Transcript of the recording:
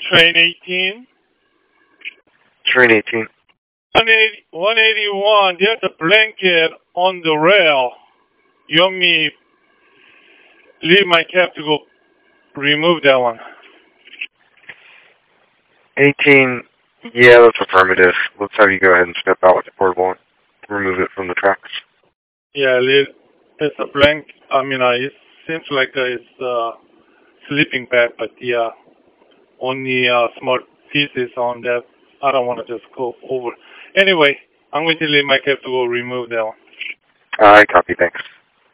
Train 18. Train 18. 181, there's a blanket on the rail. You want me leave my cab to go remove that one? 18, yeah, that's affirmative. Let's have you go ahead and step out with the portable and remove it from the tracks. Yeah, it's a it seems like it's a sleeping bag, but yeah, only small pieces on that. I don't want to just go over. Anyway, I'm going to leave my cab to go remove that one. I copy, thanks.